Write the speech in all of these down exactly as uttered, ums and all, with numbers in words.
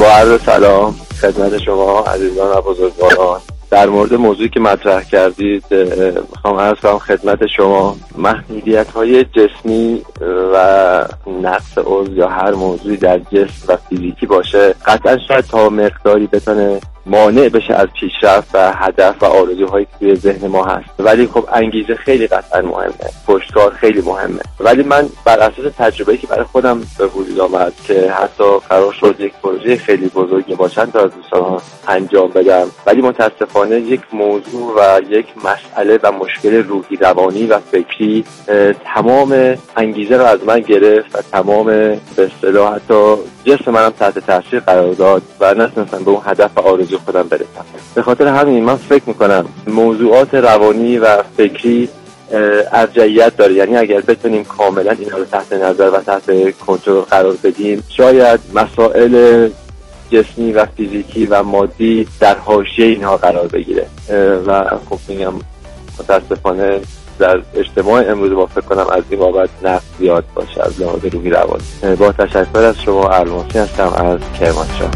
با عرض سلام خدمت شما عزیزان و بزرگواران. در مورد موضوعی که مطرح کردید میخوام عرض کنم خدمت شما محدودیت‌های جسمی و نقص عضو یا هر موضوعی در جسم و فیزیکی باشه قطعا شاید تا مقداری بتونه مانع بشه از پیشرفت و هدف و آرزوهایی که توی ذهن ما هست، ولی خب انگیزه خیلی قطعا مهمه، پشتکار خیلی مهمه. ولی من بر اساس تجربه‌ای که برای خودم به وجود آمد که حتی قرار شد یک پروژه خیلی بزرگی با چند تا از دوستان انجام بدم، ولی متاسفانه یک موضوع و یک مسئله و مشکل روحی روانی و فکری تمام انگیزه رو از من گرفت و تمام به اصطلاح حتی جسم منم تحت تاثیر قرار داد و نتونستم به اون هدف و آرزو خودم برسم. به خاطر همین من فکر میکنم موضوعات روانی و فکری ارجحیت داره، یعنی اگر بتونیم کاملا اینا رو تحت نظر و تحت کنترل قرار بدیم شاید مسائل جسمی و فیزیکی و مادی در حاشیه اینها قرار بگیره و خب میگم متاسفانه در اجتماع امروز با فکر کنم از این بابت نقص زیاد باشه از لحاظ روحی روانی. با تشکر از شما الماسی هستم از کرمانشاه.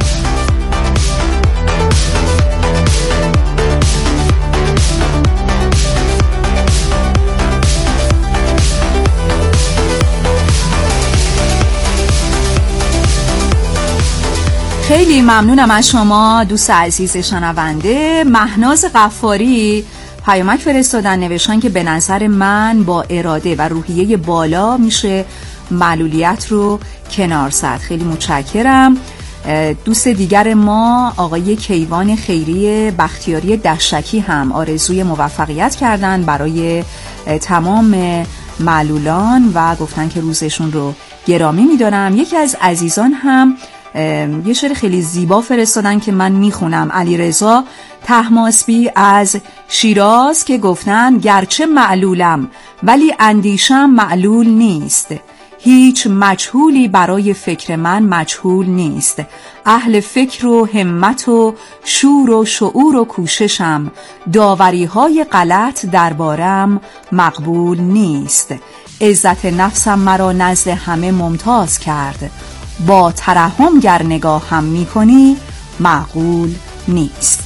خیلی ممنونم از شما دوست عزیز شنونده. مهناز غفاری پیامک فرستادن، نوشتن که به نظر من با اراده و روحیه بالا میشه معلولیت رو کنار زد. خیلی متشکرم. دوست دیگر ما آقای کیوان خیری بختیاری دشکی هم آرزوی موفقیت کردن برای تمام معلولان و گفتن که روزشون رو گرامی میدارم. یکی از عزیزان هم یه شعر خیلی زیبا فرستادن که من میخونم. علیرضا طهماسبی از شیراز که گفتن گرچه معلولم ولی اندیشم معلول نیست، هیچ مجهولی برای فکر من مجهول نیست، اهل فکر و همت و شور و شعور و کوششم، داوری های غلط دربارم مقبول نیست، عزت نفسم مرا نزد همه ممتاز کرد، با ترحم گر نگاه هم می کنی معقول نیست.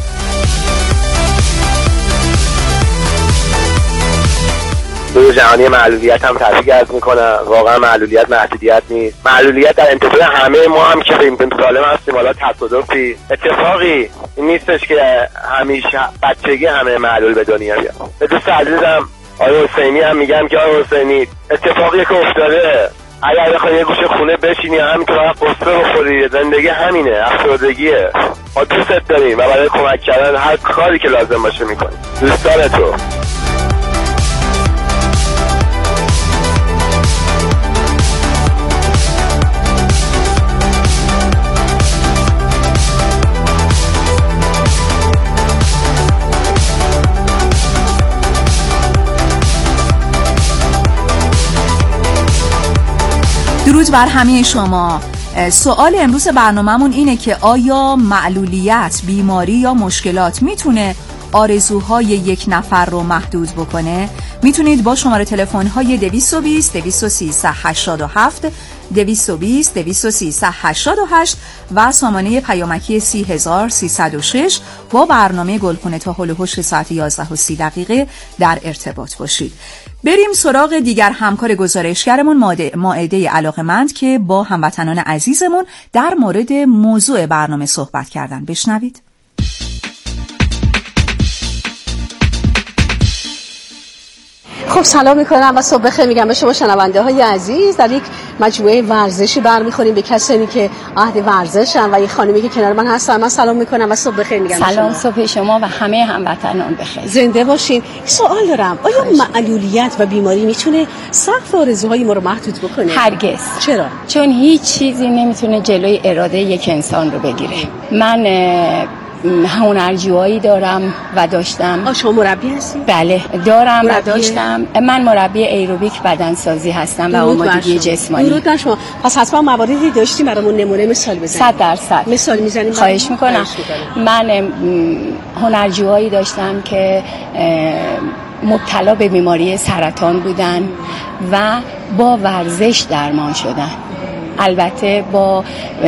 روز جهانی معلولیت هم تبریک عرض میکنم. واقعا معلولیت محدودیت نیست، معلولیت در انتظار همه ما هم که فیلم سالم هستیم حالا تصادفی اتفاقی نیستش که همیشه بچگی همه معلول به دنیا بیاد. به دوست عزیزم آقای حسینی هم میگم که آقای حسینی اتفاقی که افتاده اگر بخوای یه گوشه خونه بشینی همین که باید قصه بخوری، زندگی همینه، افسردگیه. ما دوستت داریم و برای کمک کردن هر کاری که لازم باشه میکنیم. دوستان تو درود بر همه شما. سوال امروز برنامه‌مون اینه که آیا معلولیت، بیماری یا مشکلات میتونه آرزوهای یک نفر رو محدود بکنه؟ میتونید با شماره تلفن‌های دویست و بیست دویست و سیزده هشتاد و هفت دویست و بیست دویست و سیزده هشتاد و هشت و سامانه پیامکی سی هزار سیصد و شش با برنامه گلخونه تا هول و هوش ساعت یازده و سی دقیقه در ارتباط باشید. بریم سراغ دیگر همکار گزارشگرمون مائده علاقمند که با هموطنان عزیزمون در مورد موضوع برنامه صحبت کردن. بشنوید. خب سلام میکنم و صبح بخیر میگم به شما شنونده های عزیز. در یک مجموعه ورزشی برمیخوریم به کسانی که عهد ورزشن و یک خانمی که کنار من هستن. من سلام میکنم و صبح بخیر میگم. سلام صبح شما و همه هموطنان بخیر. زنده باشین. سوال دارم، آیا معلولیت و بیماری میتونه سقف آرزوهای ما رو محدود بکنه؟ هرگز. چرا؟ چون هیچ چیزی نمیتونه جلوی اراده یک انسان رو بگیره. من هنرجویی دارم و داشتم. آ شما مربی هستی؟ بله دارم مربی... و داشتم. من مربی ایروبیک بدنسازی هستم و آمادگی جسمانی. درود بر شما. پس حتما مواردی داشتیم برامون نمونه مثال بزنید. صد درصد مثال میزنیم. خواهش میکنم. من هنرجویی داشتم که مبتلا به بیماری سرطان بودن و با ورزش درمان شدن البته با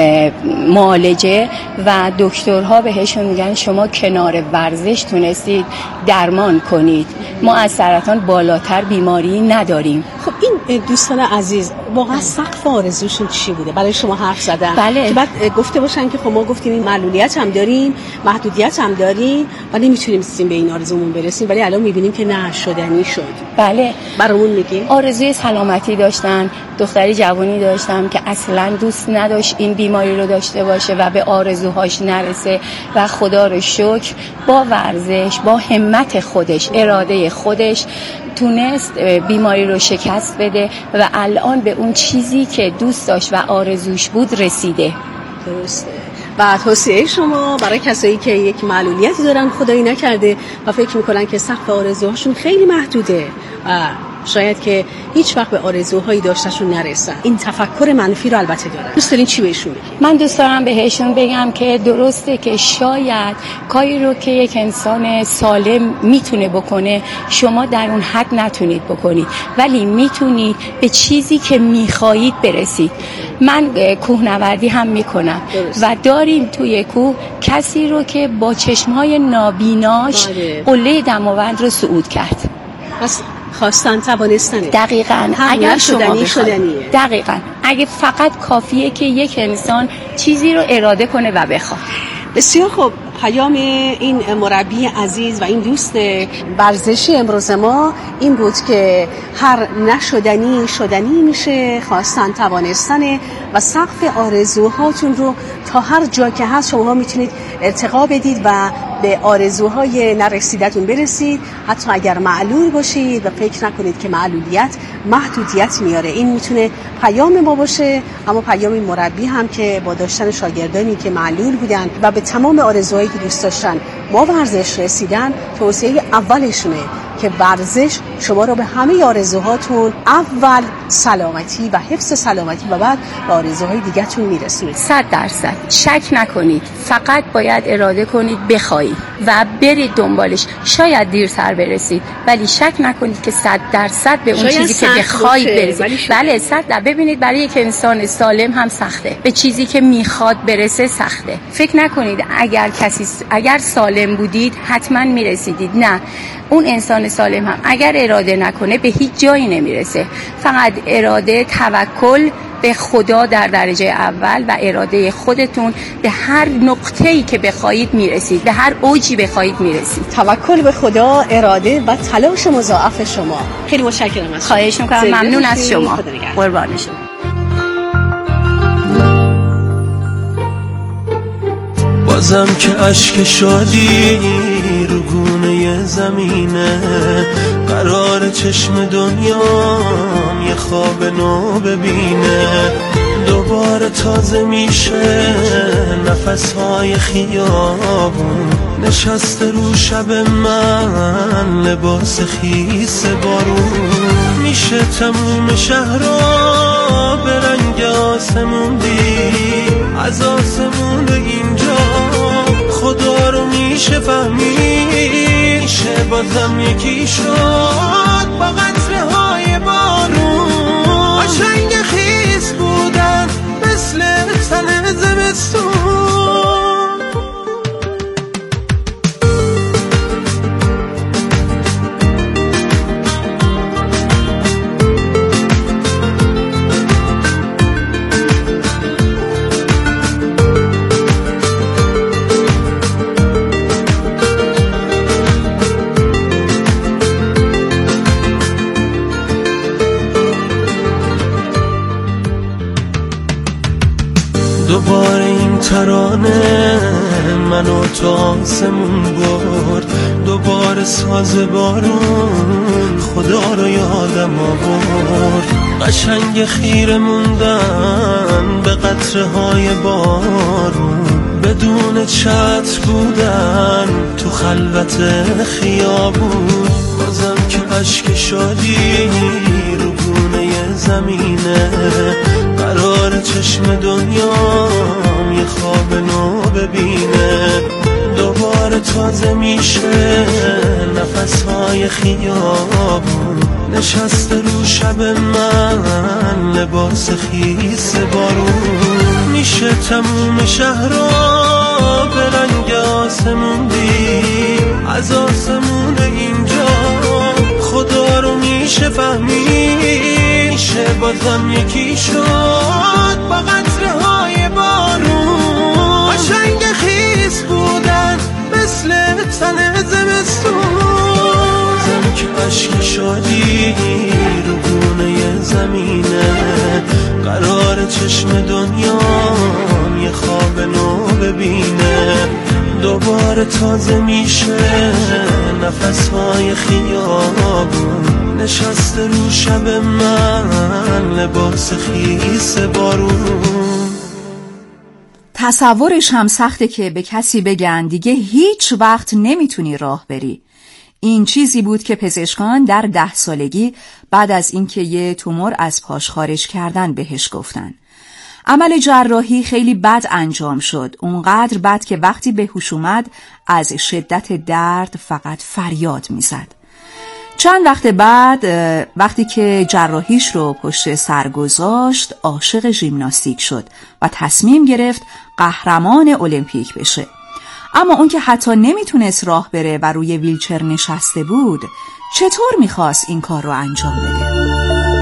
معالجه و دکترها بهشون میگن شما کنار ورزش تونستید درمان کنید، ما از سرطان بالاتر بیماری نداریم. خب این دوستان عزیز واقعا سقف آرزوشون چی بوده برای شما حرف زدن؟ بله. که بعد گفته باشن که خب ما گفتیم این معلولیت هم داریم، محدودیت هم داریم و نمیتونیم به این آرزومون برسیم، ولی الان میبینیم که نه، شدنی شد. بله. برامون میگیم آرزوی سلامتی داشتن، دختری جوانی داشتم که اصلا دوست نداشت این بیماری رو داشته باشه و به آرزوهاش نرسه و خدا رو شکر با ورزش، با همت خودش، اراده خودش تونست بیماری رو شکست بده و الان به اون چیزی که دوست داشت و آرزوش بود رسیده. درسته. و توصیه شما برای کسایی که یک معلولیتی دارن خدایی نکرده و فکر میکنن که سقف آرزوهاشون خیلی محدوده و شاید که هیچ وقت به آرزوهایی داشتشون نرسن، این تفکر منفی رو البته دارن، دوست دارین چی بهشون بگید؟ من دوست دارم بهشون بگم که درسته که شاید کاری رو که یک انسان سالم میتونه بکنه شما در اون حد نتونید بکنید، ولی میتونید به چیزی که میخواهید برسید. من کوهنوردی هم میکنم درست. و داریم توی کوه کسی رو که با چشمهای نابیناش قله دماوند رو صعود کرد. بس خواستن توانستنه. دقیقاً. اگر شدنی شدنیه. دقیقاً. اگه فقط کافیه که یک انسان چیزی رو اراده کنه و بخواد. بسیار خوب. پیام این مربی عزیز و این دوست ورزشی امروز ما این بود که هر نشدنی شدنی میشه، خواستن توانستنه و سقف آرزوهاتون رو تا هر جا که هست شما میتونید ارتقا بدید و به آرزوهای نرسیدتون برسید، حتی اگر معلول باشید و فکر نکنید که معلولیت محدودیت میاره. این میتونه پیام ما باشه، اما پیام مربی هم که با داشتن شاگردانی که معلول بودن و به تمام آرزوهایی که دوست داشتن با ورزش رسیدن، توصیه اولشونه که ورزش شما رو به همه آرزوهاتون اول سلامتی و حفظ سلامتی و بعد به آرزوهای دیگه‌تون میرسونید. صد درصد شک نکنید، فقط باید اراده کنید، بخواید و برید دنبالش. شاید دیر سر برسید ولی شک نکنید که صد درصد به اون چیزی که بخواید برسید. بله صد درصد. ببینید برای یک انسان سالم هم سخته، به چیزی که میخواد برسه سخته. فکر نکنید اگر کسی اگر سالم بودید حتما میرسیدید، نه، اون انسان سالم هم اگر اراده نکنه به هیچ جایی نمیرسه. فقط اراده، توکل به خدا در درجه اول و اراده خودتون به هر نقطه‌ای که بخواید میرسید، به هر اوجی بخواید میرسید. توکل به خدا، اراده و تلاش مضاعف شما. خیلی متشکرم از شما. خواهش می‌کنم. ممنون از شما. قربان شما. بازم که اشک شادی رو گونه زمینه، قرار چشم دنیام یه خواب نو ببینه. دوباره تازه میشه نفسهای خیابون، نشسته رو شب من لباس خیس بارون. میشه تموم شهرها به رنگ آسمون دید، از آسمون به اینجا خدا رو میشه فهمید. میشه بازم یکی شد با قطره های بارون، قشنگ خیس بودن مثل تن زمستون. دوباره این ترانه منو تا آسمون برد، دوباره ساز بارون خدا رو یادم آورد. قشنگ خیره موندن به قطره های بارون، بدون چتر بودن تو خلوت خیابون. بازم که اشک شادی رو گونه زمینه، قرار چشم دنیام یه خواب نو ببینه. دوباره تازه میشه نفسهای خیابون، نشسته رو شب من لباس خیس بارون. میشه تموم شهر را به رنگ آسمون دید، از آسمون اینجا خدا رو میشه فهمید. میشه بازم یکی شد با قطره های بارون، قشنگ خیس بودن مثل تن زمستون. زم که عشق شادی رو گونه زمینه، قرار چشم دنیام یه خواب نو ببینه. دوباره تازه میشه نفسهای خیابون، نشسته رو شب من لباس خیس بارون. تصورش هم سخته که به کسی بگن دیگه هیچ وقت نمیتونی راه بری. این چیزی بود که پزشکان در ده سالگی بعد از اینکه یه تومور از پاش خارج کردن بهش گفتن. عمل جراحی خیلی بد انجام شد، اونقدر بد که وقتی به هوش اومد از شدت درد فقط فریاد میزد. چند وقت بعد وقتی که جراحیش رو پشت سر گذاشت عاشق ژیمناستیک شد و تصمیم گرفت قهرمان المپیک بشه. اما اون که حتی نمیتونست راه بره و روی ویلچر نشسته بود، چطور میخواست این کار رو انجام بده؟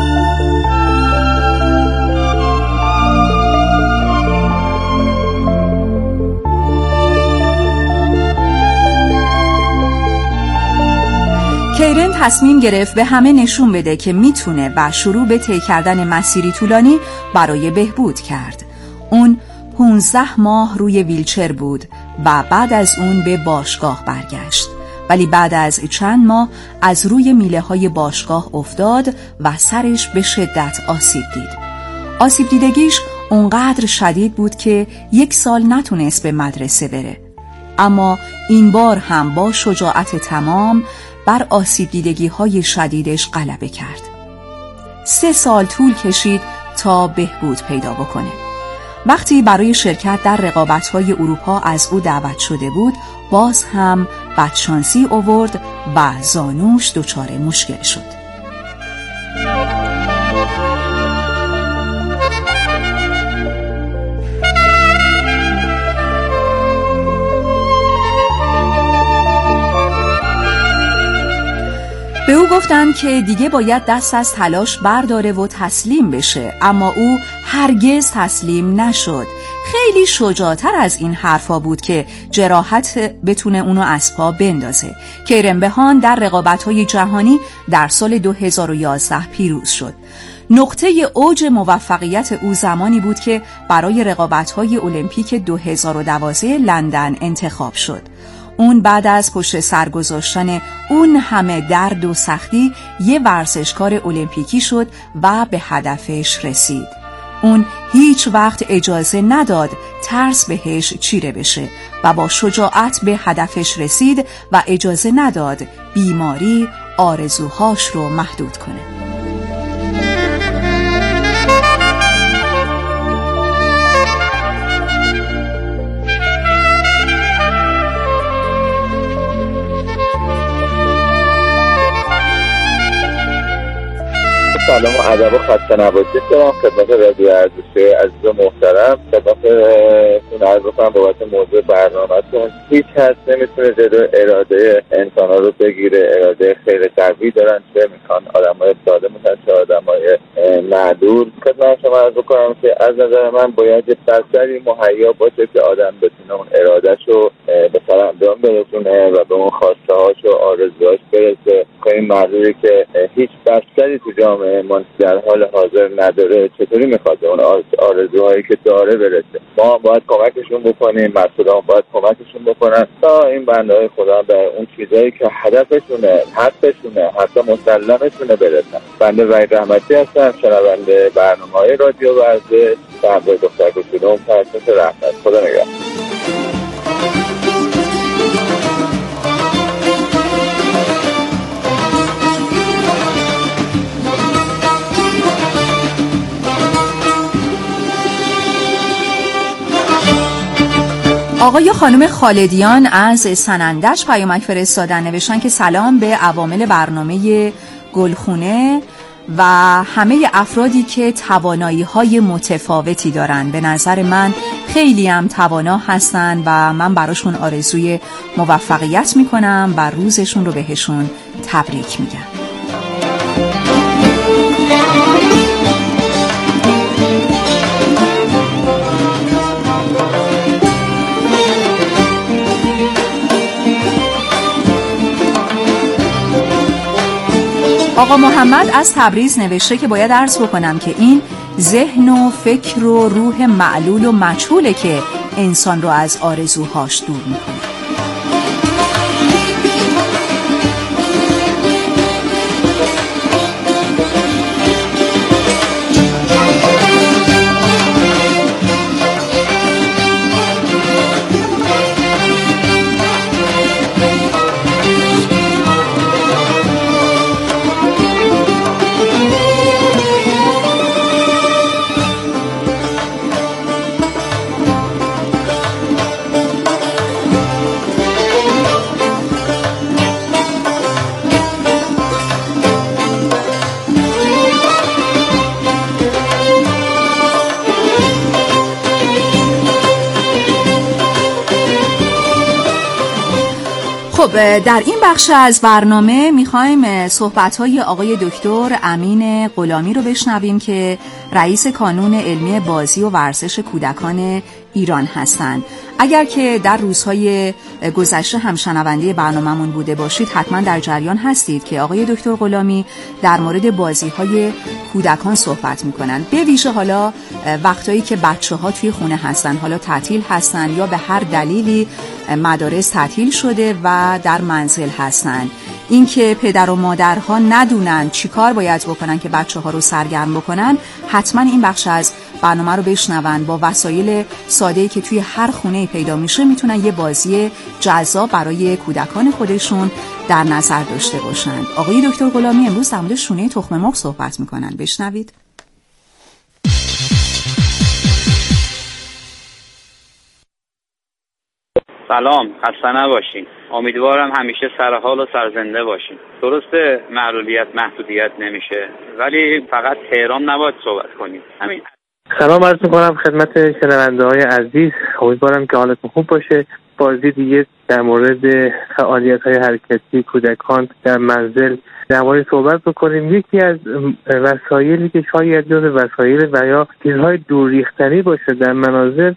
کیرن تصمیم گرفت به همه نشون بده که میتونه و شروع به طی کردن مسیری طولانی برای بهبود کرد. اون پونزده ماه روی ویلچر بود و بعد از اون به باشگاه برگشت، ولی بعد از چند ماه از روی میله های باشگاه افتاد و سرش به شدت آسیب دید. آسیب دیدگیش اونقدر شدید بود که یک سال نتونست به مدرسه بره. اما این بار هم با شجاعت تمام بر آسیب دیدگی های شدیدش غلبه کرد. سه سال طول کشید تا بهبود پیدا بکنه. وقتی برای شرکت در رقابت‌های اروپا از او دعوت شده بود، باز هم بدشانسی آورد و زانوش دچار مشکل شد. به او گفتن که دیگه باید دست از تلاش برداره و تسلیم بشه، اما او هرگز تسلیم نشد. خیلی شجاعتر از این حرفا بود که جراحت بتونه اونو از پا بندازه. کیرن بهان در رقابت‌های جهانی در سال دو هزار و یازده پیروز شد. نقطه اوج موفقیت او زمانی بود که برای رقابت‌های المپیک دو هزار و دوازده لندن انتخاب شد. اون بعد از پشت سر گذاشتن اون همه درد و سختی یه ورزشکار المپیکی شد و به هدفش رسید. اون هیچ وقت اجازه نداد ترس بهش چیره بشه و با شجاعت به هدفش رسید و اجازه نداد بیماری آرزوهاش رو محدود کنه. سلام و ادب و خسته نباشید دارم خدمت رادیو ارزشی عزیز و محترم. خدمتتون عرض کنم بابت موضوع برنامه‌تون. هیچ کس نمیتونه جلو اراده انسان‌ها رو بگیره. اراده خیلی قوی دارن، چه میخوان آدمای ساده میشن چه آدمای معدود. خدمت شما عرض کنم که از نظر من باید یه بستری مهیا باشه که آدم بتونه اون اراده‌شو به سرانجام برسونه و به اون خواسته‌هاش و آرزوهاش برسه. این مردی که هیچ بستری تو جامعه ما در حال حاضر نداره چطوری میخواد اون آرزوهایی که داره برسه؟ ما باید کمکشون بکنیم، مسئولان باید کمکشون بکنن تا این بنده‌های خدا به اون چیزایی که هدفشونه، حقشونه، حتی مسلمشونه برسن. بنده وحید رحمتی هستم، شنونده برنامه‌های رادیو ورزش و همراه دختر کوچولوم فرشت رحمت. خدا نگهدار. آقای خانم خالدیان از سنندج پیامک فرستادن، نوشتن که سلام به عوامل برنامه گلخونه و همه افرادی که توانایی‌های متفاوتی دارن. به نظر من خیلی هم توانا هستن و من براشون آرزوی موفقیت میکنم و روزشون رو بهشون تبریک میگم. آقا محمد از تبریز نوشته که باید عرض بکنم که این ذهن و فکر و روح معلول و مجهوله که انسان رو از آرزوهاش دور میکنه. خب در این بخش از برنامه میخوایم صحبت‌های آقای دکتر امین غلامی رو بشنویم که رئیس کانون علمی بازی و ورزش کودکان ایران هستند. اگر که در روزهای گذشته هم شنونده برنامه‌مون بوده باشید حتما در جریان هستید که آقای دکتر غلامی در مورد بازی‌های کودکان صحبت می‌کنن، به ویژه حالا وقتایی که بچه‌ها توی خونه هستن، حالا تعطیل هستن یا به هر دلیلی مدارس تعطیل شده و در منزل هستن. اینکه پدر و مادرها ندونن چیکار باید بکنن که بچه‌ها رو سرگرم بکنن، حتما این بخش از برنامه رو بشنون. با وسایل ساده‌ای که توی هر خونه پیدا میشه میتونن یه بازی جذاب برای کودکان خودشون در نظر داشته باشن. آقای دکتر غلامی امروز در مورد شونه تخم مرغ صحبت میکنن، بشنوید. سلام، خسته نباشین. امیدوارم همیشه سرحال و سرزنده باشین. درسته معلولیت محدودیت نمیشه، ولی فقط تهران نباید صحبت کنیم. همین. سلام عرض میکنم خدمت شنونده های عزیز، امیدوارم که حالتون خوب باشه. بازی دیگه در مورد فعالیت های حرکتی کودکان در منزل در مورد صحبت بکنیم. یکی از وسایلی که شاید جز وسایل و یا چیزهای دور ریختنی باشه در منازل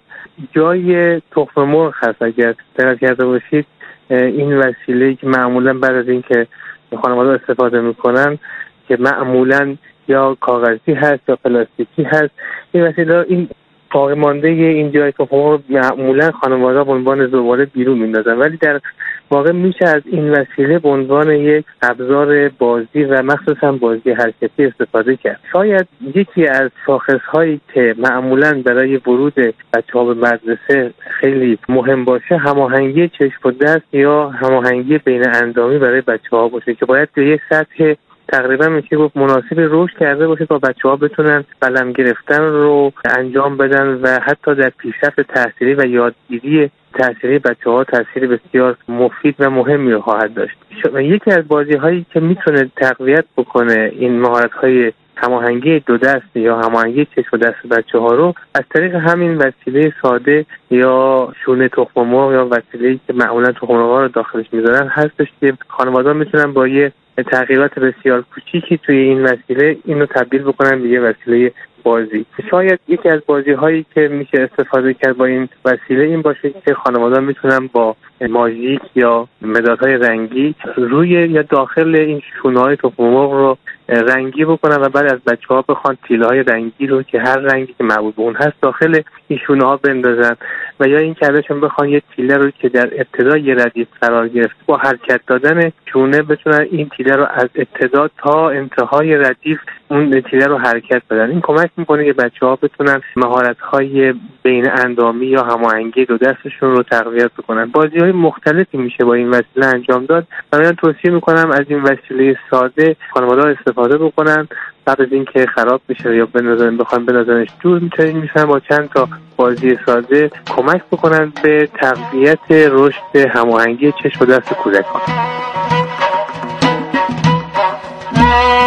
جای تخم مرغ هست. اگر دقت کرده باشید این وسیله که معمولا بعد از اینکه خانواده استفاده میکنن که معمولا یا کاغذی هست یا پلاستیکی هست، این وسیله این باقی مانده این جای تخم مرغ معمولا خانواده به عنوان زباله بیرون میندازن، ولی در واقع میشه از این وسیله به عنوان یک ابزار بازی و مخصوصا بازی حرکتی استفاده کرد. شاید یکی از شاخص‌هایی که معمولا برای ورود بچه‌ها به مدرسه خیلی مهم باشه هماهنگی چشم و دست یا هماهنگی بین اندامی برای بچه‌ها باشه که باید به یک سطح تقریبا میشه گفت مناسب رشد کرده باشه تا بچه‌ها بتونن قلم گرفتن رو انجام بدن و حتی در پیشرفت تحصیلی و یادگیری تحصیلی بچه‌ها تاثیر بسیار مفید و مهمی رو خواهد داشت. یکی از بازی‌هایی که میتونه تقویت بکنه این مهارت‌های هماهنگی دو دست یا هماهنگی چشم و دست بچه‌ها رو از طریق همین وسیله ساده یا شونه تخم مرغ یا وسیله‌ای که معمولا تخم مرغ‌ها رو داخلش می‌ذارن هستش که خانواده‌ها میتونن با یه تغییرات بسیار کوچیکی توی این وسیله اینو تبدیل بکنن به یه وسیله بازی. شاید یکی از بازی‌هایی که میشه استفاده کرد با این وسیله این باشه که خانواده‌ها میتونن با ماژیک یا مدادهای رنگی روی یا داخل این شونه‌های تخم مرغ رو رنگی بکنن و بعد از بچه‌ها بخوان تیله‌های رنگی رو که هر رنگی که مربوط به اون هست داخل این شونه‌ها بندازن و یا این که ازشون بخوان یه تیله رو که در ابتدای ردیف قرار گرفته با حرکت دادن شونه بتونن این تیله رو از ابتدا تا انتهای ردیف اون تیله رو حرکت بدن. این کمک میکنه که بچه‌ها بتونن مهارت‌های بین اندامی یا هماهنگی دو دستشون رو تقویت بکنن. بازی‌های مختلفی میشه با این وسیله انجام داد و من توصیه میکنم از این وسیله ساده خانواده‌ها استفاده بکنن. بعد از اینکه خراب میشه یا بنازن بخوان بنازنش دور میتونن میشن با چند تا بازی ساده کمک بکنن به تقویت رشد هماهنگی چشم و دست کودکان.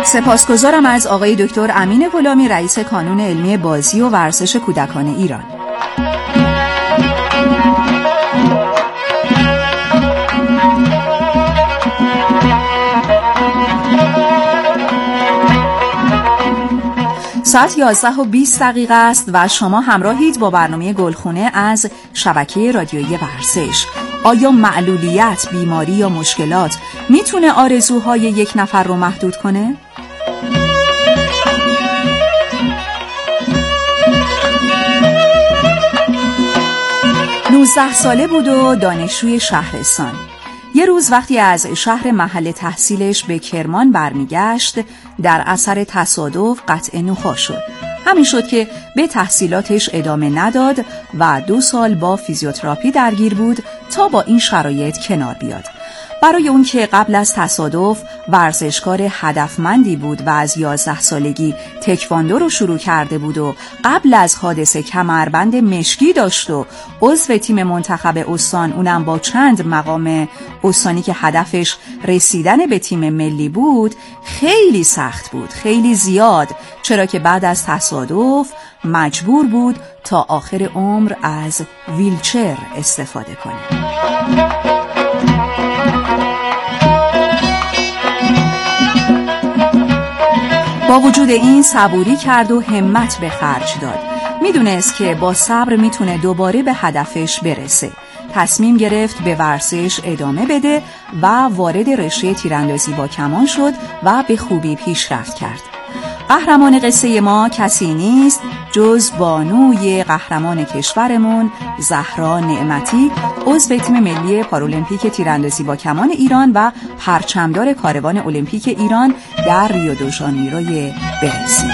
سپاسگزارم از آقای دکتر امین غلامی، رئیس کانون علمی بازی و ورزش کودکان ایران. ساعت یازده و بیست دقیقه است و شما همراهید با برنامه گلخونه از شبکه رادیویی ورزش. آیا معلولیت، بیماری یا مشکلات میتونه آرزوهای یک نفر رو محدود کنه؟ نوزده ساله بود و دانشجوی شهرستان. یه روز وقتی از شهر محل تحصیلش به کرمان برمیگشت، در اثر تصادف قطع نخاع شد. همین شد که به تحصیلاتش ادامه نداد و دو سال با فیزیوتراپی درگیر بود تا با این شرایط کنار بیاد. برای اون که قبل از تصادف ورزشکار هدفمندی بود و از یازده سالگی تکواندو رو شروع کرده بود و قبل از حادثه کمربند مشکی داشت و عضو تیم منتخب استان، اونم با چند مقام استانی که هدفش رسیدن به تیم ملی بود، خیلی سخت بود، خیلی زیاد، چرا که بعد از تصادف مجبور بود تا آخر عمر از ویلچر استفاده کنه. با وجود این صبوری کرد و همت به خرج داد. میدونست که با صبر میتونه دوباره به هدفش برسه. تصمیم گرفت به ورزش ادامه بده و وارد رشته تیراندازی با کمان شد و به خوبی پیشرفت کرد. قهرمان قصه ما کسی نیست جز بانوی قهرمان کشورمون، زهرا نعمتی، عضو تیم ملی پارالمپیک تیراندازی با کمان ایران و پرچمدار کاروان المپیک ایران در ریو دو ژانیروی برزیل.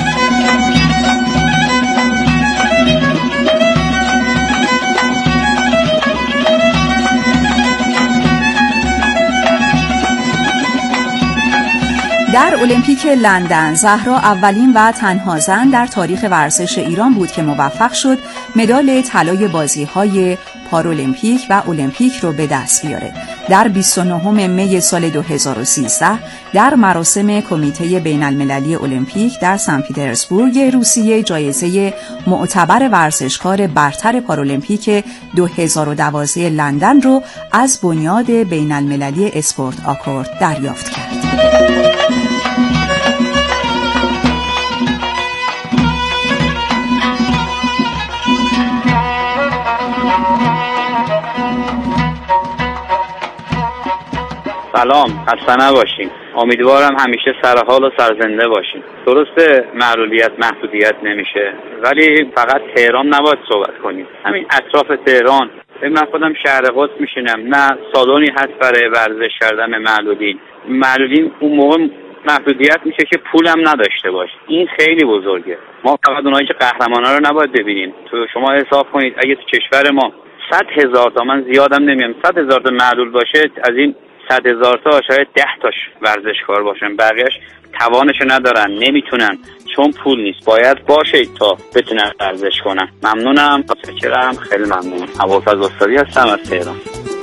در المپیک لندن زهرا اولین و تنها زن در تاریخ ورزش ایران بود که موفق شد مدال طلای بازی‌های پارالمپیک و المپیک رو به دست بیاره. در بیست و نهم می سال دو هزار و سیزده در مراسم کمیته بین المللی المپیک در سن پترزبورگ روسیه جایزه معتبر ورزشکار برتر پارالمپیک دو هزار و دوازده لندن رو از بنیاد بین المللی اسپورت آکورد دریافت کرد. سلام، خسته نباشین. امیدوارم همیشه سرحال و سرزنده باشین. درسته معلولیت محدودیت نمیشه، ولی فقط تهران نباید صحبت کنیم. همین اطراف تهران، من خودم شهر قدس میشینم، نه سالونی هست برای ورزش کردن معلولین. معلولین اون موقع محدودیت میشه که پولم نداشته باش. این خیلی بزرگه. ما فقط اونایی که قهرمانا رو نباید ببینیم. تو شما حساب کنید اگه تو کشور ما صد هزار تا، من زیادم نمیام، صد هزار تا معلول باشه، از این صد هزار تا شاید ده تاش ورزشکار باشن، بقیهش توانشو ندارن، نمیتونن، چون پول نیست. باید باشه تا بتونن ورزش کنن. ممنونم، متشکرم، خیلی ممنون. ابوالفضل استادی هستم از تهران.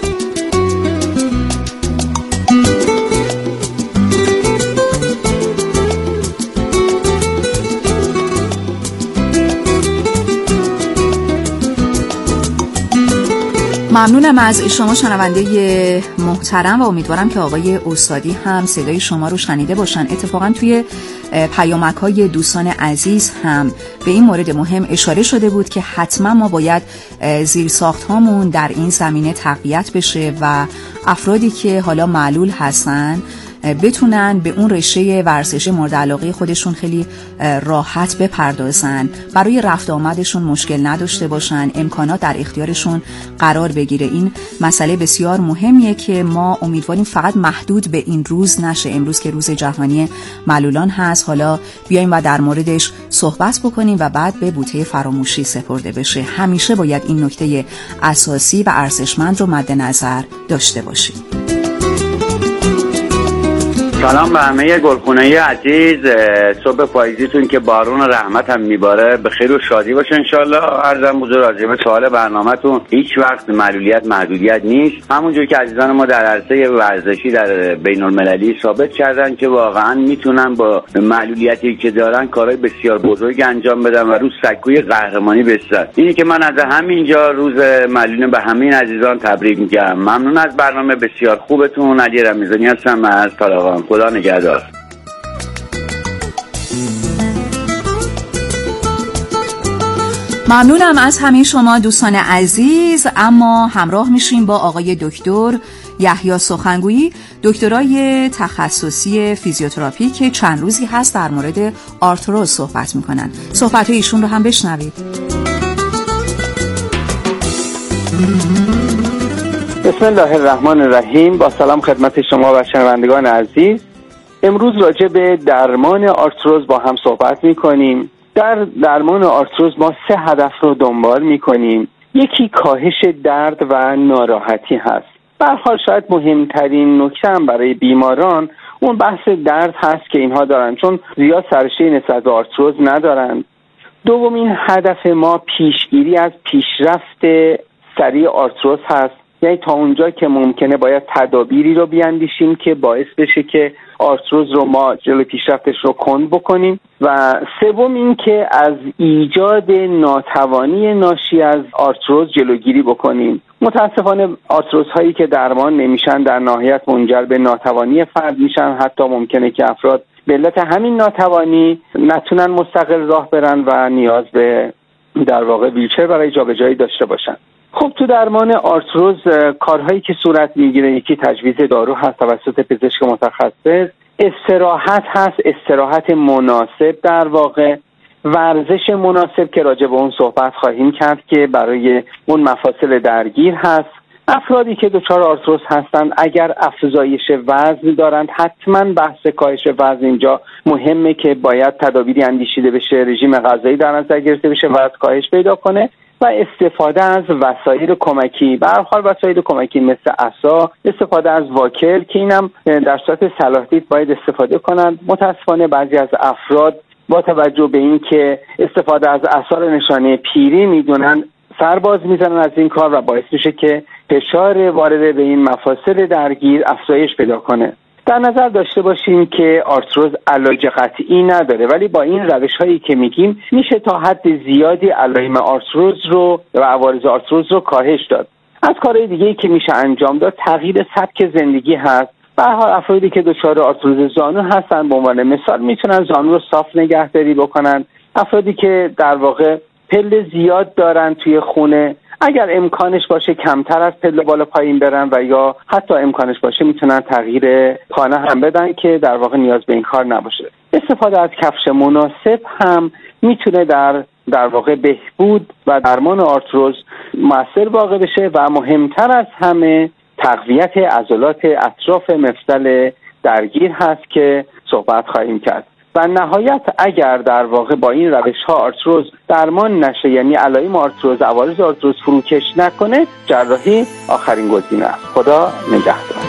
ممنونم از شما شنونده محترم و امیدوارم که آقای استادی هم صدای شما رو شنیده باشن. اتفاقا توی پیامک‌های دوستان عزیز هم به این مورد مهم اشاره شده بود که حتما ما باید زیرساخت‌هامون در این زمینه تقویت بشه و افرادی که حالا معلول هستن بتونن به اون رشته ورزشی مورد علاقه خودشون خیلی راحت بپردازن، برای رفت آمدشون مشکل نداشته باشن، امکانات در اختیارشون قرار بگیره. این مسئله بسیار مهمیه که ما امیدواریم فقط محدود به این روز نشه. امروز که روز جهانی معلولان هست، حالا بیایم و در موردش صحبت بکنیم و بعد به بوته فراموشی سپرده بشه. همیشه باید این نکته اساسی و ارزشمند رو مد نظر داشته باشیم. سلام به همه گلخونه‌ای عزیز. صبح پاییزیتون که بارون و رحمت هم میباره به خیر و شادی باشه انشالله. عرضم بزرگ راجع به سوال برنامه‌تون، هیچ وقت معلولیت محدودیت نیست. همونجور که عزیزان ما در عرصه ورزشی در بین المللی ثابت کردن که واقعا میتونن با معلولیتی که دارن کارهای بسیار بزرگ انجام بدن و روز سکوی قهرمانی بستن. اینی که من از همینجا روز معلولین به همین عزیزان تبریک میگم. ممنون از برنامه بسیار خوبتون. علی رمضانی هستم از طالقان. خدا نگهدار. ممنونم از همه شما دوستان عزیز. اما همراه میشیم با آقای دکتر یحیی سخنگویی، دکترای تخصصی فیزیوتراپی که چند روزی هست در مورد آرتروز صحبت میکنن. صحبت ایشون رو هم بشنوید. بسم الله الرحمن الرحیم. با سلام خدمت شما و شنوندگان عزیز. امروز راجع به درمان آرتروز با هم صحبت میکنیم. در درمان آرتروز ما سه هدف رو دنبال میکنیم. یکی کاهش درد و ناراحتی هست. به هر حال شاید مهمترین نکته هم برای بیماران اون بحث درد هست که اینها دارن، چون زیاد سرشته نسبت به آرتروز ندارن. دومین هدف ما پیشگیری از پیشرفت سریع آرتروز هست، یعنی تا اونجا که ممکنه باید تدابیری رو بیاندیشیم که باعث بشه که آرتروز رو ما جلو پیشرفتش رو کند بکنیم. و سوم این که از ایجاد ناتوانی ناشی از آرتروز جلوگیری بکنیم. متاسفانه آرتروز هایی که درمان نمیشن در نهایت منجر به ناتوانی فرد میشن. حتی ممکنه که افراد به علت همین ناتوانی نتونن مستقل راه برن و نیاز به در واقع ویلچر برای جابجایی داشته باشن. خب تو درمان آرتروز کارهایی که صورت میگیره، یکی تجویز دارو هست توسط پزشک متخصص، استراحت هست، استراحت مناسب در واقع، ورزش مناسب که راجع به اون صحبت خواهیم کرد که برای اون مفاصل درگیر هست. افرادی که دچار آرتروز هستند اگر افزایش وزن دارند حتما بحث کاهش وزن اینجا مهمه که باید تدابیری اندیشیده بشه، رژیم غذایی در نظر گرفته بشه، وزن کاهش پیدا کنه و استفاده از وسایل کمکی. به هر حال وسایل کمکی مثل عصا، استفاده از واکر که اینم در صورت صلاح دید باید استفاده کنند. متاسفانه بعضی از افراد با توجه به این که استفاده از آثار نشانه پیری میدونن سرباز میزنن از این کار و باعث میشه که فشار وارد به این مفاصل درگیر افزایش پیدا کنه. در نظر داشته باشیم که آرتروز علاج قطعی نداره، ولی با این روش هایی که میگیم میشه تا حد زیادی علائم آرتروز رو و عوارض آرتروز رو کاهش داد. از کارهای دیگه‌ای که میشه انجام داد تغییر سبک زندگی هست. به هر حال افرادی که دچار آرتروز زانو هستن به عنوان مثال میتونن زانو رو صاف نگهداری بکنن. افرادی که در واقع پله زیاد دارن توی خونه اگر امکانش باشه کمتر از پله بالا پایین برن و یا حتی امکانش باشه میتونن تغییر خانه هم بدن که در واقع نیاز به این کار نباشه. استفاده از کفش مناسب هم میتونه در در واقع بهبود و درمان آرتروز مؤثر واقع بشه و مهمتر از همه تقویت عضلات اطراف مفصل درگیر هست که صحبت خواهیم کرد. و نهایت اگر در واقع با این روش ها آرتروز درمان نشه، یعنی علائم آرتروز، عوارض آرتروز فروکش نکنه، جراحی آخرین گزینه است. خدا نگهدار.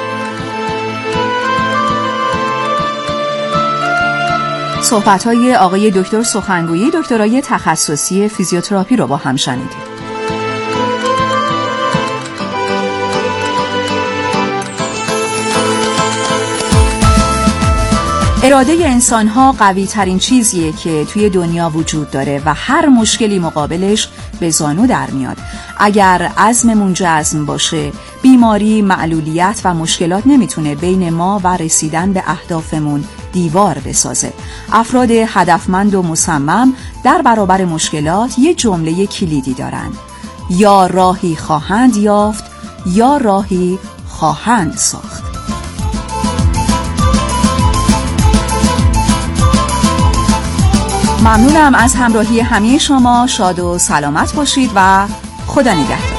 صحبت های آقای دکتر سخنگویی، دکترای تخصصی فیزیوتراپی رو با هم شنیدید. اراده انسان‌ها قوی ترین چیزیه که توی دنیا وجود داره و هر مشکلی مقابلش به زانو در میاد. اگر عزممون جزم باشه، بیماری، معلولیت و مشکلات نمیتونه بین ما و رسیدن به اهدافمون دیوار بسازه. افراد هدفمند و مصمم در برابر مشکلات یه جمله کلیدی دارن: یا راهی خواهند یافت یا راهی خواهند ساخت. ممنونم از همراهی همه شما. شاد و سلامت باشید و خدا نگهدار.